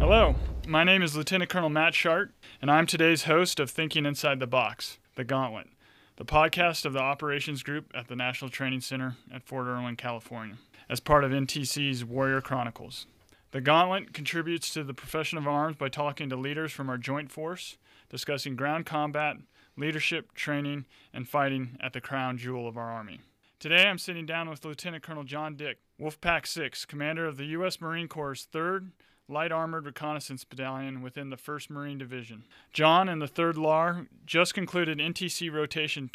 Hello, my name is Lieutenant Colonel Matt Shart, and I'm today's host of Thinking Inside the Box, The Gauntlet, the podcast of the Operations Group at the National Training Center at Fort Irwin, California, as part of NTC's Warrior Chronicles. The Gauntlet contributes to the profession of arms by talking to leaders from our joint force, discussing ground combat, leadership, training, and fighting at the crown jewel of our Army. Today I'm sitting down with Lieutenant Colonel John Dick, Wolfpack 6, commander of the U.S. Marine Corps' 3rd Light Armored Reconnaissance Battalion within the 1st Marine Division. John and the 3rd LAR just concluded NTC Rotation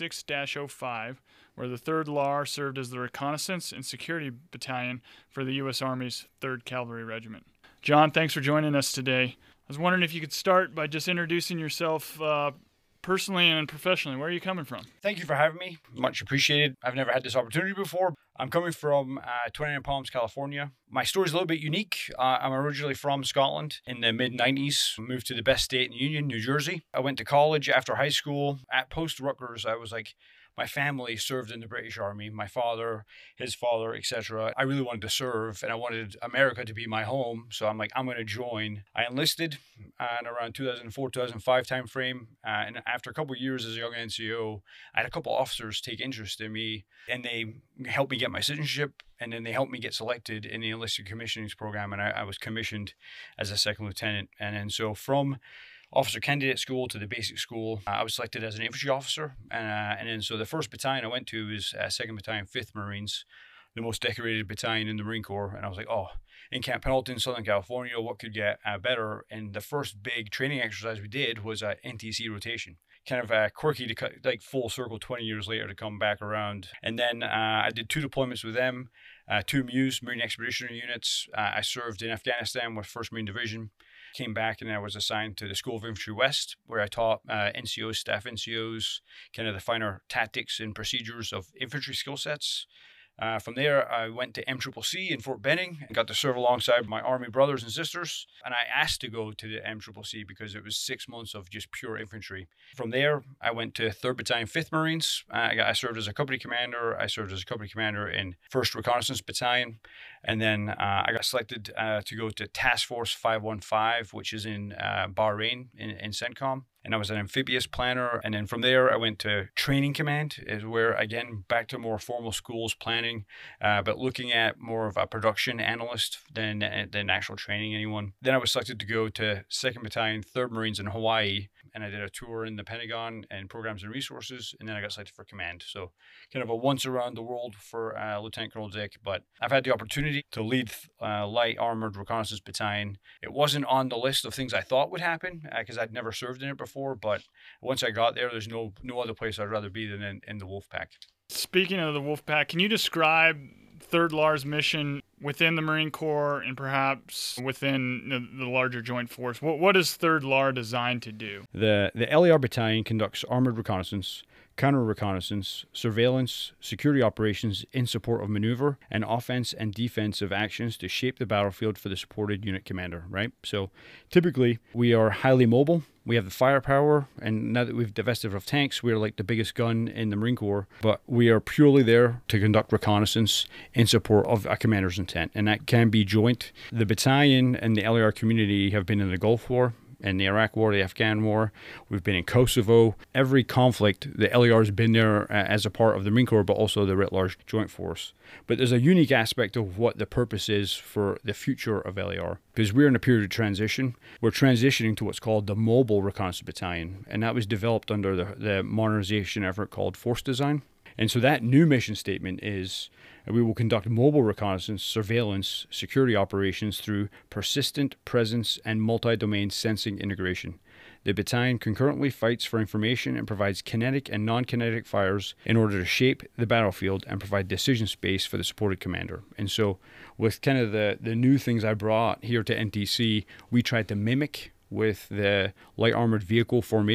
26-05, where the 3rd LAR served as the Reconnaissance and Security Battalion for the U.S. Army's 3rd Cavalry Regiment. John, thanks for joining us today. I was wondering if you could start by just introducing yourself personally and professionally. Where are you coming from? Thank you for having me. Much appreciated. I've never had this opportunity before. I'm coming from 29 Palms, California. My story is a little bit unique. I'm originally from Scotland in the mid-90s. Moved to the best state in the Union, New Jersey. I went to college after high school. At post-Rutgers, I was like, my family served in the British Army, my father, his father, etc. I really wanted to serve, and I wanted America to be my home. So I'm like, I'm going to join. I enlisted in around 2004, 2005 timeframe. And after a couple of years as a young NCO, I had a couple of officers take interest in me, and they helped me get my citizenship. And then they helped me get selected in the enlisted commissioning program, and I was commissioned as a second lieutenant. And then so from officer candidate school to the basic school, I was selected as an infantry officer. And then so the first battalion I went to was 2nd Battalion, 5th Marines, the most decorated battalion in the Marine Corps. And I was like, oh, in Camp Pendleton, Southern California, what could get better? And the first big training exercise we did was NTC rotation. Kind of quirky to cut, like full circle 20 years later to come back around. And then I did 2 deployments with them, 2 MUs, Marine Expeditionary Units. I served in Afghanistan with 1st Marine Division. Came back and I was assigned to the School of Infantry West, where I taught NCOs, staff NCOs, kind of the finer tactics and procedures of infantry skill sets. From there, I went to MCCC in Fort Benning and got to serve alongside my Army brothers and sisters. And I asked to go to the MCCC because it was 6 months of just pure infantry. From there, I went to 3rd Battalion, 5th Marines. I served as a company commander. I served as a company commander in 1st Reconnaissance Battalion. And then I got selected to go to Task Force 515, which is in Bahrain in CENTCOM. And I was an amphibious planner. And then from there, I went to Training Command, is where, again, back to more formal schools planning, but looking at more of a production analyst than actual training anyone. Then I was selected to go to 2nd Battalion, 3rd Marines in Hawaii. And I did a tour in the Pentagon and programs and resources. And then I got selected for command. So kind of a once around the world for Lieutenant Colonel Dick. But I've had the opportunity to lead Light Armored Reconnaissance Battalion. It wasn't on the list of things I thought would happen because I'd never served in it before. But once I got there, there's no other place I'd rather be than in the Wolfpack. Speaking of the Wolfpack, can you describe 3rd LAR's mission within the Marine Corps and perhaps within the larger joint force? What is 3rd LAR designed to do? The LAR battalion conducts armored reconnaissance, counter-reconnaissance, surveillance, security operations in support of maneuver, and offense and defensive actions to shape the battlefield for the supported unit commander, right? So typically, we are highly mobile. We have the firepower, and now that we've divested of tanks, we're like the biggest gun in the Marine Corps, but we are purely there to conduct reconnaissance in support of a commander's intent, and that can be joint. The battalion and the LAR community have been in the Gulf War, in the Iraq War, the Afghan War. We've been in Kosovo. Every conflict, the LAR has been there as a part of the Marine Corps, but also the writ large joint force. But there's a unique aspect of what the purpose is for the future of LAR. Because we're in a period of transition. We're transitioning to what's called the Mobile Reconnaissance Battalion. And that was developed under the modernization effort called Force Design. And so that new mission statement is we will conduct mobile reconnaissance, surveillance, security operations through persistent presence and multi-domain sensing integration. The battalion concurrently fights for information and provides kinetic and non-kinetic fires in order to shape the battlefield and provide decision space for the supported commander. And so with kind of the new things I brought here to NTC, we tried to mimic with the light armored vehicle formation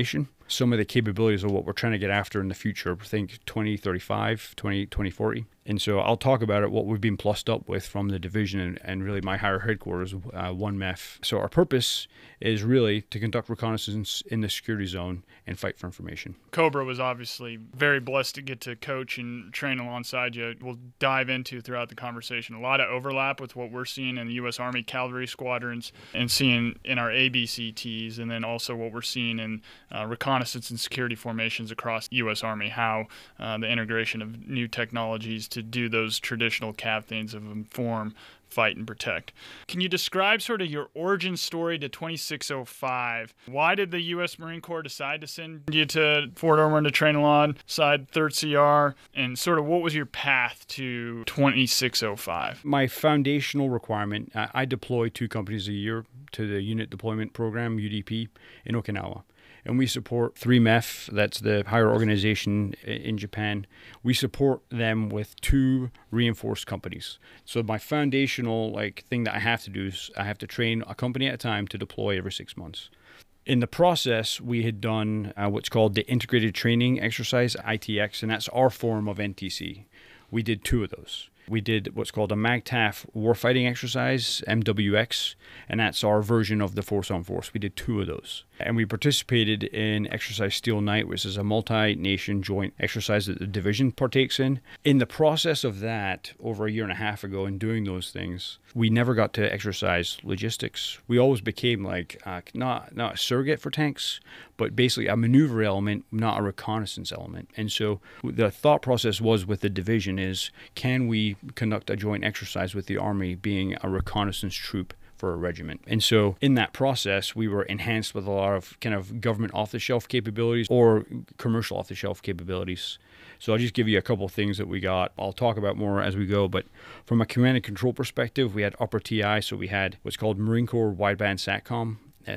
some of the capabilities of what we're trying to get after in the future. Think 2035, 2040. And so I'll talk about it, what we've been plussed up with from the division and really my higher headquarters, 1MEF. So our purpose is really to conduct reconnaissance in the security zone and fight for information. Cobra was obviously very blessed to get to coach and train alongside you. We'll dive into throughout the conversation. A lot of overlap with what we're seeing in the U.S. Army cavalry squadrons and seeing in our ABCTs, and then also what we're seeing in reconnaissance and security formations across U.S. Army, how the integration of new technologies to do those traditional CAV things of inform, fight, and protect. Can you describe sort of your origin story to 2605? Why did the U.S. Marine Corps decide to send you to Fort Irwin to train alongside 3rd CR? And sort of what was your path to 2605? My foundational requirement, I deploy 2 companies a year to the Unit Deployment Program, UDP, in Okinawa. And we support 3MEF, that's the higher organization in Japan. We support them with 2 reinforced companies. So my foundational thing that I have to do is I have to train a company at a time to deploy every 6 months. In the process, we had done what's called the Integrated Training Exercise, ITX, and that's our form of NTC. We did 2 of those. We did what's called a MAGTF warfighting exercise, MWX, and that's our version of the force-on-force. We did 2 of those. And we participated in Exercise Steel Night, which is a multi-nation joint exercise that the division partakes in. In the process of that, over a year and a half ago, in doing those things, we never got to exercise logistics. We always became not a surrogate for tanks, but basically a maneuver element, not a reconnaissance element. And so the thought process was with the division is, can we conduct a joint exercise with the Army being a reconnaissance troop for a regiment? And so in that process, we were enhanced with a lot of kind of government off-the-shelf capabilities or commercial off-the-shelf capabilities. So I'll just give you a couple of things that we got. I'll talk about more as we go, but from a command and control perspective, we had upper TI, so we had what's called Marine Corps Wideband SATCOM,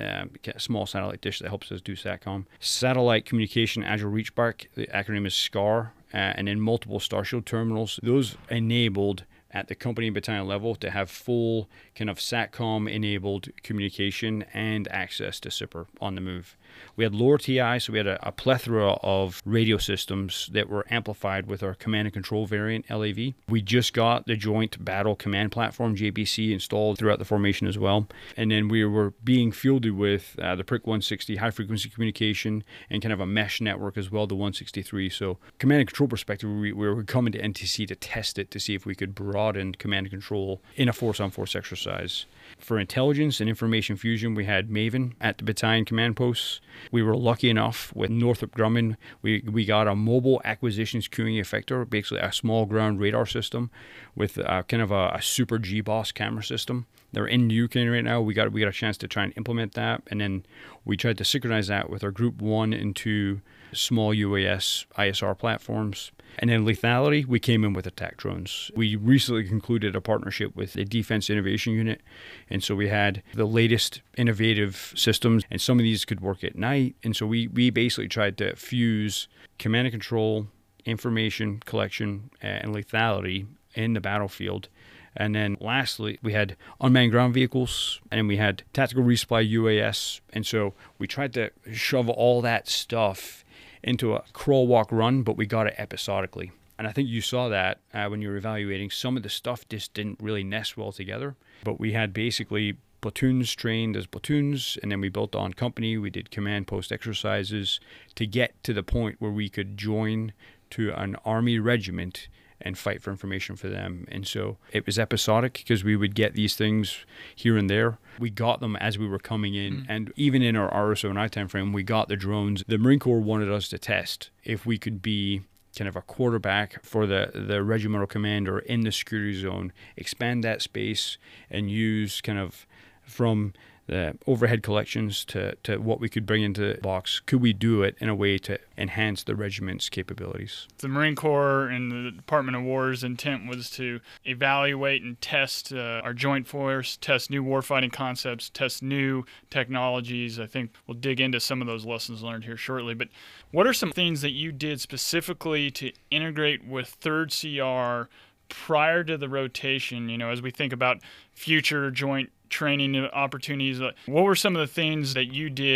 a small satellite dish that helps us do SATCOM. Satellite Communication Agile Reach Back, the acronym is SCAR, and then multiple Starshield terminals. Those enabled at the company and battalion level to have full kind of SATCOM enabled communication and access to SIPR on the move. We had lower TI, so we had a plethora of radio systems that were amplified with our command and control variant, LAV. We just got the Joint Battle Command Platform, JBC, installed throughout the formation as well. And then we were being fielded with the PRIC 160 high-frequency communication and kind of a mesh network as well, the 163. So command and control perspective, we were coming to NTC to test it to see if we could broaden command and control in a force-on-force exercise. For intelligence and information fusion, we had Maven at the battalion command posts. We were lucky enough with Northrop Grumman, we got a mobile acquisitions queuing effector, basically a small ground radar system with kind of a super GBOS camera system. They're in Ukraine right now. We got a chance to try and implement that, and then we tried to synchronize that with our Group 1 and 2 small UAS ISR platforms. And then lethality, we came in with attack drones. We recently concluded a partnership with the Defense Innovation Unit, and so we had the latest innovative systems, and some of these could work at night. And so we basically tried to fuse command and control, information collection, and lethality in the battlefield. And then lastly, we had unmanned ground vehicles, and we had tactical resupply UAS. And so we tried to shove all that stuff into a crawl, walk, run, but we got it episodically. And I think you saw that when you were evaluating. Some of the stuff just didn't really nest well together. But we had basically platoons trained as platoons, and then we built on company. We did command post exercises to get to the point where we could join to an Army regiment and fight for information for them. And so it was episodic because we would get these things here and there. We got them as we were coming in. And even in our RSO&I timeframe, we got the drones. The Marine Corps wanted us to test if we could be kind of a quarterback for the regimental commander in the security zone, expand that space and use kind of from the overhead collections to what we could bring into the box. Could we do it in a way to enhance the regiment's capabilities? The Marine Corps and the Department of War's intent was to evaluate and test our joint force, test new warfighting concepts, test new technologies. I think we'll dig into some of those lessons learned here shortly. But what are some things that you did specifically to integrate with 3rd CR prior to the rotation, as we think about future joint training opportunities? What were some of the things that you did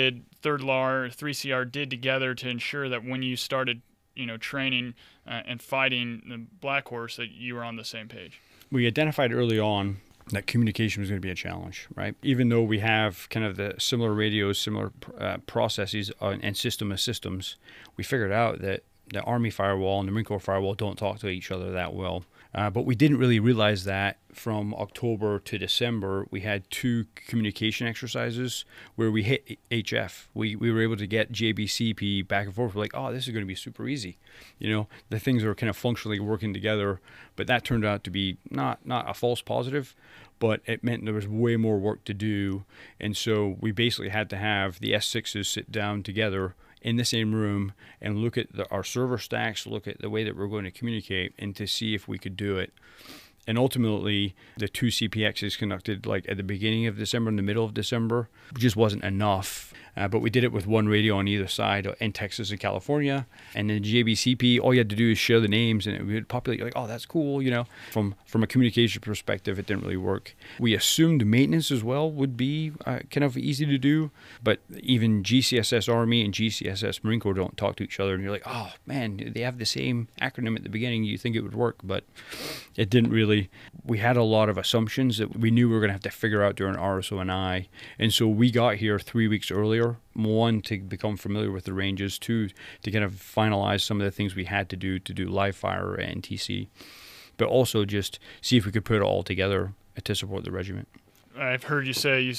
3rd LAR, 3CR did together to ensure that when you started, training and fighting the Black Horse, that you were on the same page? We identified early on that communication was going to be a challenge, right? Even though we have kind of the similar radios, similar processes and system of systems, we figured out that the Army firewall and the Marine Corps firewall don't talk to each other that well. But we didn't really realize that from October to December, we had 2 communication exercises where we hit HF. We were able to get JBCP back and forth. We're like, oh, this is going to be super easy. The things are kind of functionally working together. But that turned out to be not a false positive, but it meant there was way more work to do. And so we basically had to have the S6s sit down together in the same room and look at our server stacks, look at the way that we're going to communicate, and to see if we could do it. And ultimately, the 2 CPXs conducted like at the beginning of December and the middle of December just wasn't enough. But we did it with 1 radio on either side in Texas and California. And then JBCP, all you had to do is share the names and it would populate. You're like, oh, that's cool. From a communication perspective, it didn't really work. We assumed maintenance as well would be kind of easy to do. But even GCSS Army and GCSS Marine Corps don't talk to each other. And you're like, oh, man, they have the same acronym at the beginning. You think it would work, but it didn't really. We had a lot of assumptions that we knew we were going to have to figure out during RSO&I. And so we got here 3 weeks earlier. 1, to become familiar with the ranges. 2, to kind of finalize some of the things we had to do live fire and TC, but also just see if we could put it all together to support the regiment. I've heard you say you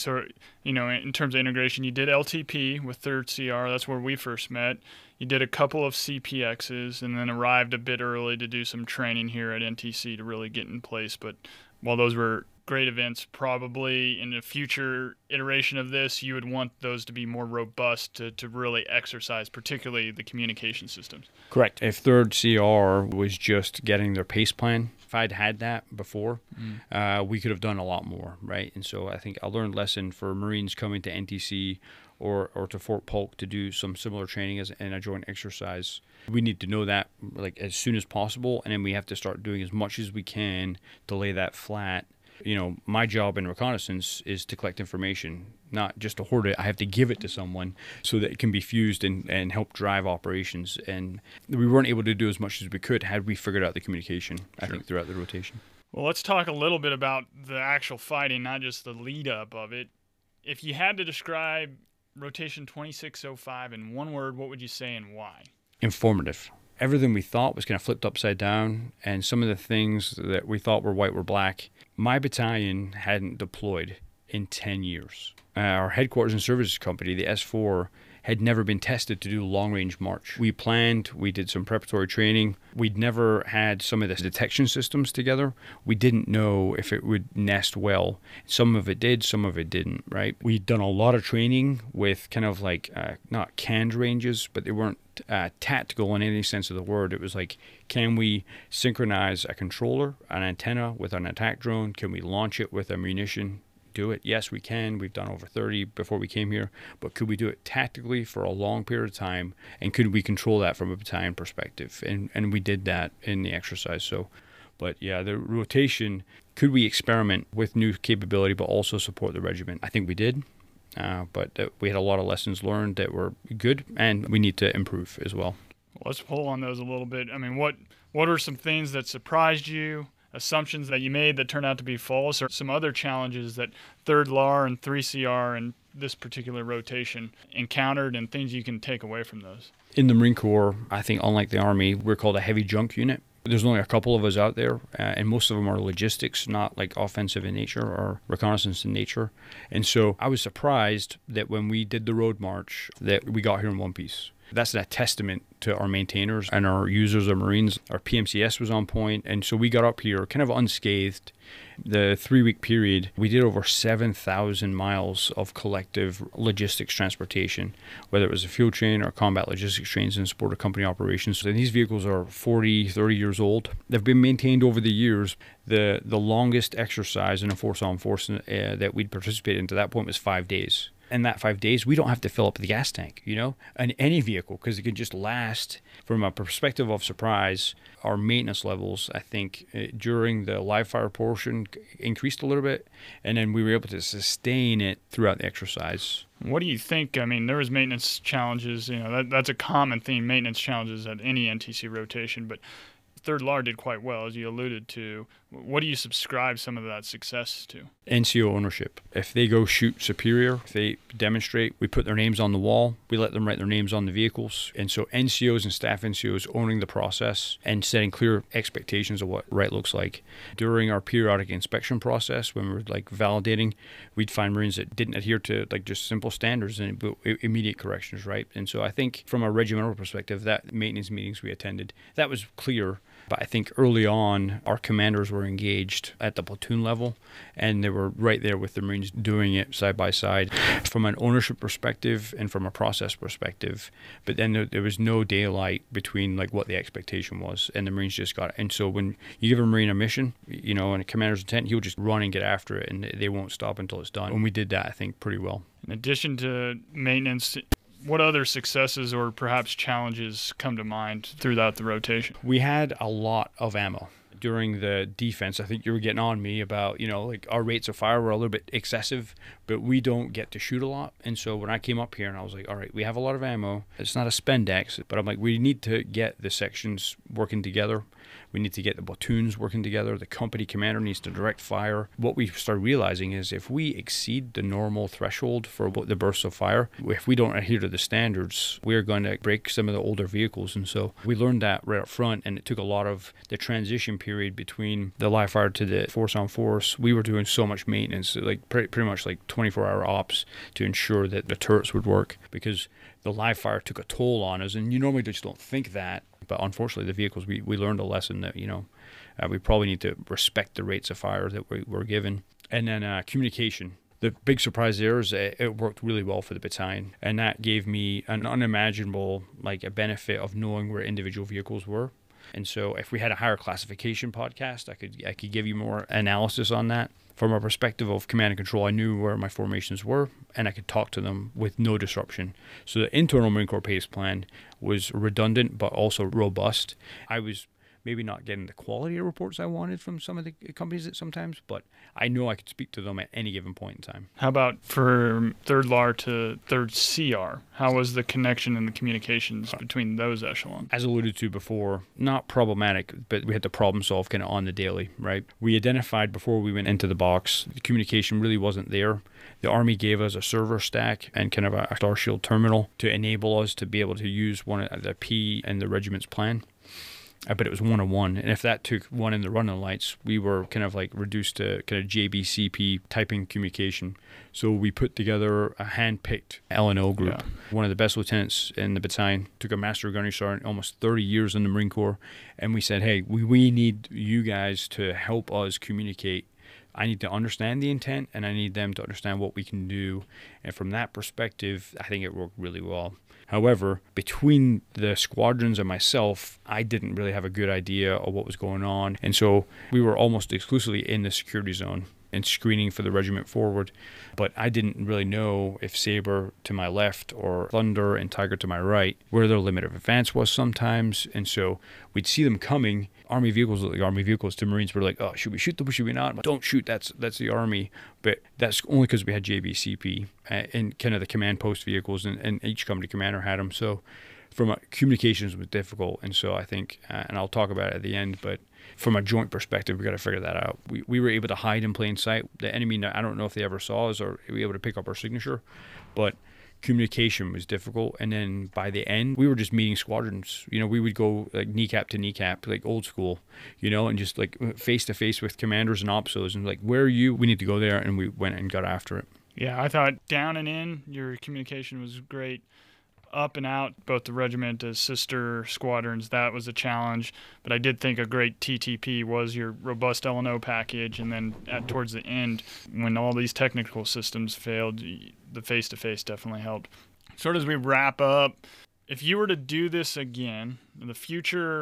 in terms of integration, you did LTP with 3rd CR. That's where we first met. You did a couple of CPXs and then arrived a bit early to do some training here at NTC to really get in place. But while those were great events, probably in a future iteration of this, you would want those to be more robust to really exercise, particularly the communication systems. Correct. If 3rd CR was just getting their PACE plan, if I'd had that before, we could have done a lot more, right? And so I think a learned lesson for Marines coming to NTC or to Fort Polk to do some similar training in a joint exercise, we need to know that like as soon as possible, and then we have to start doing as much as we can to lay that flat. My job in reconnaissance is to collect information, not just to hoard it. I have to give it to someone so that it can be fused and help drive operations. And we weren't able to do as much as we could had we figured out the communication, I think, throughout the rotation. Well, let's talk a little bit about the actual fighting, not just the lead up of it. If you had to describe Rotation 2605 in one word, what would you say and why? Informative. Everything we thought was kind of flipped upside down, and some of the things that we thought were white were black. My battalion hadn't deployed in 10 years. Our headquarters and services company, the S4, had never been tested to do long-range march. We planned, we did some preparatory training. We'd never had some of the detection systems together. We didn't know if it would nest well. Some of it did, some of it didn't, right? We'd done a lot of training with kind of like, not canned ranges, but they weren't tactical in any sense of the word. It was like, can we synchronize a controller, an antenna with an attack drone? Can we launch it with ammunition? Do it? Yes, we can. We've done over 30 before we came here, but could we do it tactically for a long period of time, and could we control that from a battalion perspective? And we did that in the exercise. So, but yeah, the rotation, could we experiment with new capability but also support the regiment? I think we did, but we had a lot of lessons learned that were good, and we need to improve as well. Let's pull on those a little bit. I mean, what are some things that surprised you, assumptions that you made that turned out to be false, or some other challenges that 3rd LAR and 3CR and this particular rotation encountered, and things you can take away from those? In the Marine Corps, I think unlike the Army, we're called a heavy junk unit. There's only a couple of us out there, and most of them are logistics, not like offensive in nature or reconnaissance in nature. And so I was surprised that when we did the road march that we got here in one piece. That's a testament to our maintainers and our users of Marines. Our PMCS was on point, and so we got up here kind of unscathed. The 3-week period, we did over 7,000 miles of collective logistics transportation, whether it was a fuel train or combat logistics trains in support of company operations. And these vehicles are 40, 30 years old. They've been maintained over the years. The longest exercise in a force-on-force that we'd participated in to that point was 5 days. in that 5 days, we don't have to fill up the gas tank, in any vehicle, because it can just last. From a perspective of surprise, our maintenance levels, I think, during the live fire portion increased a little bit, and then we were able to sustain it throughout the exercise. What do you think? I mean, there was maintenance challenges. That's a common theme, maintenance challenges at any NTC rotation, but Third Lar did quite well, as you alluded to. What do you subscribe some of that success to? NCO ownership. If they go shoot Superior, if they demonstrate, we put their names on the wall, we let them write their names on the vehicles. And so NCOs and staff NCOs owning the process and setting clear expectations of what right looks like. During our periodic inspection process, when we were validating, we'd find Marines that didn't adhere to just simple standards and immediate corrections, right? And so I think from a regimental perspective, that maintenance meetings we attended, that was clear. But I think early on, our commanders were engaged at the platoon level, and they were right there with the Marines doing it side by side from an ownership perspective and from a process perspective. But then there was no daylight between what the expectation was, and the Marines just got it. And so when you give a Marine a mission, and a commander's intent, he'll just run and get after it, and they won't stop until it's done. And we did that, I think, pretty well. In addition to maintenance, what other successes or perhaps challenges come to mind throughout the rotation? We had a lot of ammo. During the defense, I think you were getting on me about, our rates of fire were a little bit excessive, but we don't get to shoot a lot. And so when I came up here and I was like, all right, we have a lot of ammo. It's not a spendex, but I'm like, we need to get the sections working together. We need to get the platoons working together. The company commander needs to direct fire. What we started realizing is if we exceed the normal threshold for the bursts of fire, if we don't adhere to the standards, we're going to break some of the older vehicles. And so we learned that right up front, and it took a lot of the transition period between the live fire to the force on force. We were doing so much maintenance, pretty much 24-hour ops to ensure that the turrets would work, because the live fire took a toll on us, and you normally just don't think that. But unfortunately, the vehicles, we learned a lesson that, we probably need to respect the rates of fire that we were given. And then communication. The big surprise there is it worked really well for the battalion. And that gave me an unimaginable, a benefit of knowing where individual vehicles were. And so if we had a higher classification podcast, I could give you more analysis on that. From a perspective of command and control, I knew where my formations were, and I could talk to them with no disruption. So the internal Marine Corps PACE plan was redundant, but also robust. I was maybe not getting the quality of reports I wanted from some of the companies sometimes, but I know I could speak to them at any given point in time. How about for Third Lar to Third CR? How was the connection and the communications between those echelons? As alluded to before, not problematic, but we had to problem solve kind of on the daily, right? We identified before we went into the box, the communication really wasn't there. The Army gave us a server stack and kind of a Starshield terminal to enable us to be able to use one of the P and the regiment's plan. But it was one-on-one, and if that took one in the running lights, we were kind of reduced to kind of JBCP typing communication. So we put together a hand-picked L&O group. Yeah. One of the best lieutenants in the battalion took a Master Gunnery Sergeant, almost 30 years in the Marine Corps, and we said, hey, we need you guys to help us communicate. I need to understand the intent, and I need them to understand what we can do. And from that perspective, I think it worked really well. However, between the squadrons and myself, I didn't really have a good idea of what was going on. And so we were almost exclusively in the security zone and screening for the regiment forward. But I didn't really know if Sabre to my left or Thunder and Tiger to my right, where their limit of advance was sometimes. And so we'd see them coming. Army vehicles look like Army vehicles to Marines. We're like, oh, should we shoot them? Should we not? But don't shoot. That's the Army. But that's only because we had JBCP and kind of the command post vehicles, and each company commander had them. So from a communications was difficult. And so I think, and I'll talk about it at the end, but from a joint perspective, we got to figure that out. We were able to hide in plain sight. The enemy, I don't know if they ever saw us or we were able to pick up our signature, but communication was difficult. And then by the end, we were just meeting squadrons. We would go kneecap to kneecap, old school, and just face to face with commanders and opsos and where are you? We need to go there. And we went and got after it. Yeah, I thought down and in, your communication was great. Up and out, both the regiment as sister squadrons, that was a challenge. But I did think a great TTP was your robust L&O package. And then towards the end, when all these technical systems failed, the face-to-face definitely helped. Sort of as we wrap up, if you were to do this again, the future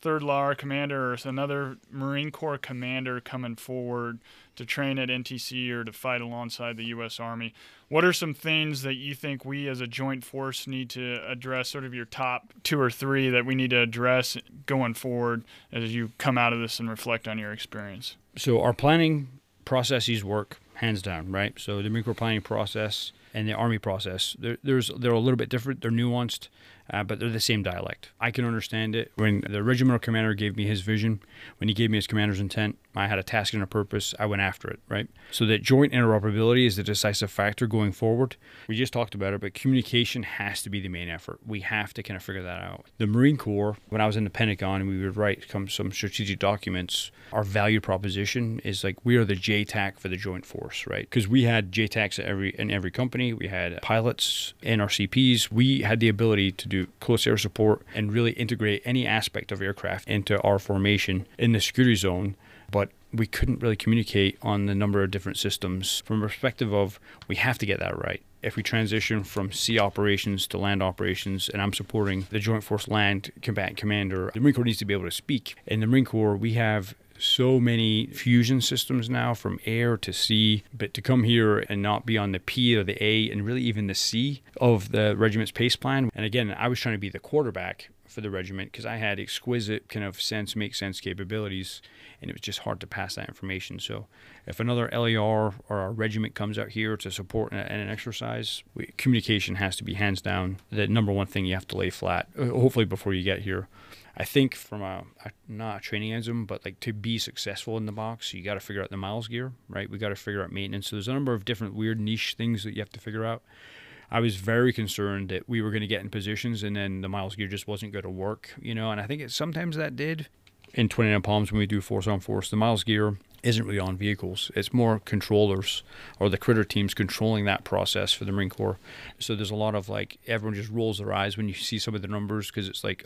3rd LAR commander or another Marine Corps commander coming forward to train at NTC or to fight alongside the U.S. Army, what are some things that you think we as a joint force need to address, sort of your top 2 or 3 that we need to address going forward as you come out of this and reflect on your experience? So our planning processes work hands down, right? So the Marine Corps planning process and the Army process, they're a little bit different. They're nuanced, but they're the same dialect. I can understand it. When the regimental commander gave me his vision, when he gave me his commander's intent, I had a task and a purpose. I went after it, right? So that joint interoperability is the decisive factor going forward. We just talked about it, but communication has to be the main effort. We have to kind of figure that out. The Marine Corps, when I was in the Pentagon and we would write some strategic documents, our value proposition is like we are the JTAC for the joint force, right? Because we had JTACs in every company. We had pilots in our CPs. We had the ability to do close air support and really integrate any aspect of aircraft into our formation in the security zone. But we couldn't really communicate on the number of different systems from a perspective of we have to get that right. If we transition from sea operations to land operations, and I'm supporting the Joint Force Land Combatant Commander, the Marine Corps needs to be able to speak. In the Marine Corps, we have so many fusion systems now from air to sea, but to come here and not be on the P or the A and really even the C of the regiment's pace plan. And again, I was trying to be the quarterback for the regiment because I had exquisite kind of make sense capabilities, and it was just hard to pass that information. So if another LER or our regiment comes out here to support an exercise, communication has to be hands down the number one thing you have to lay flat, hopefully before you get here. I think from not a trainingism, but like to be successful in the box, you got to figure out the miles gear, right? We got to figure out maintenance. So there's a number of different weird niche things that you have to figure out. I was very concerned that we were going to get in positions and then the miles gear just wasn't going to work, and I think sometimes that did. In 29 Palms, when we do force on force, the miles gear isn't really on vehicles. It's more controllers or the critter teams controlling that process for the Marine Corps. So there's a lot of everyone just rolls their eyes when you see some of the numbers because it's like,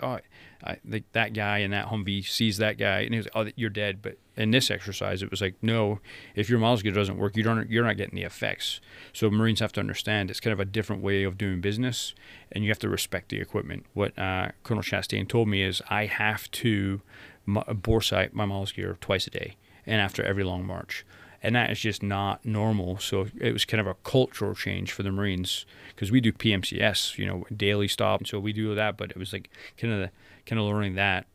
that guy in that Humvee sees that guy and he's like, oh, you're dead. But in this exercise, it was like, no, if your miles gear doesn't work, you're not getting the effects. So Marines have to understand it's kind of a different way of doing business, and you have to respect the equipment. What Colonel Chastain told me is I have to bore sight my miles gear twice a day and after every long march. And that is just not normal. So it was kind of a cultural change for the Marines because we do PMCS, daily stop. So we do that, but it was like kind of learning that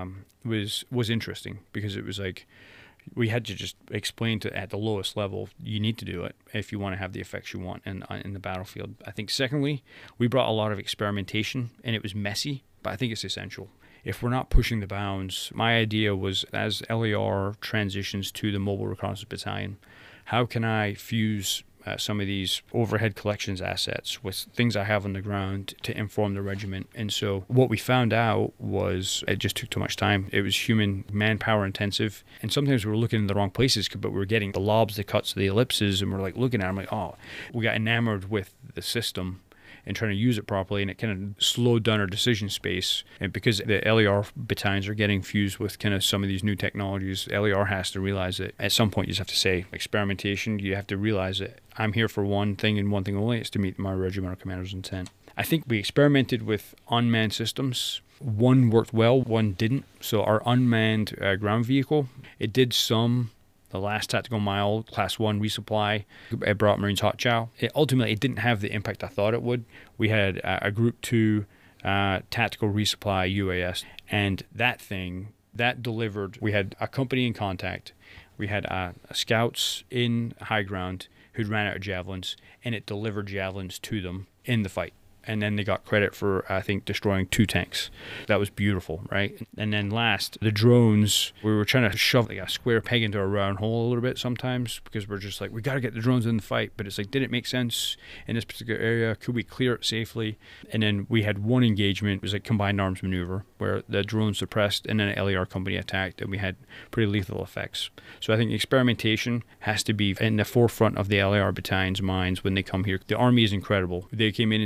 was interesting because it was like we had to just explain to at the lowest level, you need to do it if you want to have the effects you want in the battlefield. I think secondly, we brought a lot of experimentation and it was messy, but I think it's essential. If we're not pushing the bounds, my idea was as LER transitions to the Mobile Reconnaissance Battalion, how can I fuse some of these overhead collections assets with things I have on the ground to inform the regiment? And so what we found out was it just took too much time. It was human manpower intensive. And sometimes we were looking in the wrong places, but we were getting the lobs, the cuts, the ellipses, and we're looking at them we got enamored with the system and trying to use it properly, and it kind of slowed down our decision space. And because the LER battalions are getting fused with kind of some of these new technologies, LER has to realize that at some point you just have to say, experimentation, you have to realize that I'm here for one thing and one thing only, it's to meet my regimental commander's intent. I think we experimented with unmanned systems. One worked well, one didn't. So our unmanned ground vehicle, it did the last tactical mile, class 1 resupply. It brought Marines hot chow. Ultimately, it didn't have the impact I thought it would. We had a Group 2 tactical resupply UAS, and that delivered. We had a company in contact. We had scouts in high ground who'd ran out of javelins, and it delivered javelins to them in the fight. And then they got credit for, I think, destroying 2 tanks. That was beautiful, right? And then last, the drones, we were trying to shove a square peg into a round hole a little bit sometimes because we're just like, we got to get the drones in the fight. But it's like, did it make sense in this particular area? Could we clear it safely? And then we had one engagement, it was a combined arms maneuver where the drone suppressed and then an LER company attacked, and we had pretty lethal effects. So I think experimentation has to be in the forefront of the LER battalion's minds when they come here. The Army is incredible. They came in and said,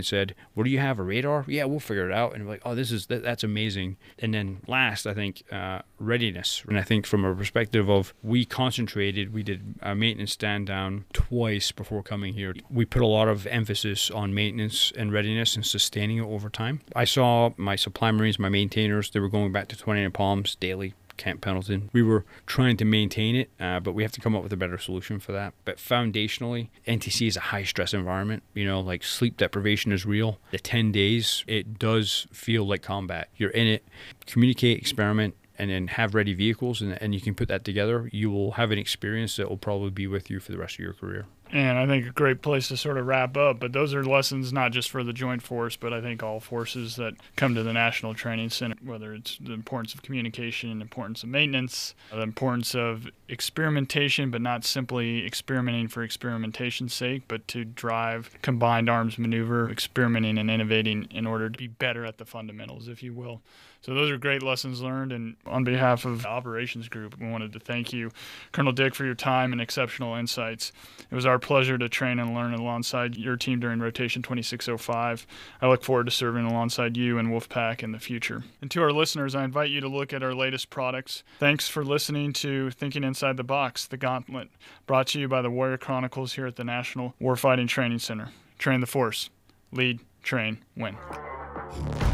What do you have, a radar? Yeah, we'll figure it out. And we're like, oh, that's amazing. And then last, I think, readiness. And I think from a perspective of, we concentrated, we did a maintenance stand down twice before coming here. We put a lot of emphasis on maintenance and readiness and sustaining it over time. I saw my supply marines, my maintainers, they were going back to 29 Palms daily. Camp Pendleton. We were trying to maintain it, but we have to come up with a better solution for that. But foundationally, NTC is a high stress environment. Like sleep deprivation is real. The 10 days, it does feel like combat. You're in it, communicate, experiment, and then have ready vehicles, and you can put that together. You will have an experience that will probably be with you for the rest of your career. And I think a great place to sort of wrap up, but those are lessons not just for the Joint Force, but I think all forces that come to the National Training Center, whether it's the importance of communication, the importance of maintenance, the importance of experimentation, but not simply experimenting for experimentation's sake, but to drive combined arms maneuver, experimenting and innovating in order to be better at the fundamentals, if you will. So those are great lessons learned, and on behalf of the operations group, we wanted to thank you, Colonel Dick, for your time and exceptional insights. It was our pleasure to train and learn alongside your team during Rotation 2605. I look forward to serving alongside you and Wolfpack in the future. And to our listeners, I invite you to look at our latest products. Thanks for listening to Thinking Inside the Box, The Gauntlet, brought to you by the Warrior Chronicles here at the National Warfighting Training Center. Train the Force. Lead, train, win.